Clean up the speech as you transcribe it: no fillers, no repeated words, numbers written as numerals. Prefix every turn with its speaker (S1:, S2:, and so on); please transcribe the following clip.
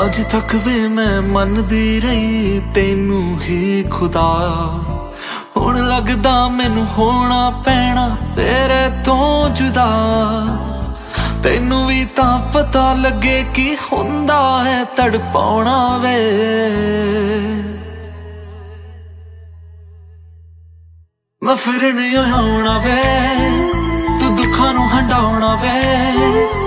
S1: ਅੱਜ ਤੱਕ ਵੇ ਮੈਂ ਮੰਨਦੀ ਰਹੀ ਤੈਨੂੰ ਹੀ ਖੁਦਾ। ਹੁਣ ਲੱਗਦਾ ਮੈਨੂੰ ਹੋਣਾ ਪੈਣਾ ਤੇਰੇ ਤੋਂ ਜੁਦਾ। ਤੈਨੂੰ ਵੀ ਤਾਂ ਪਤਾ ਲੱਗੇ ਕੀ ਹੁੰਦਾ ਹੈ ਤੜਪਾਉਣਾ ਵੇ। ਮੈਂ ਫਿਰ ਨਹੀਂ ਆਉਣਾ ਵੇ, ਤੂੰ ਦੁੱਖਾਂ ਨੂੰ ਹੰਡਾਉਣਾ ਵੇ।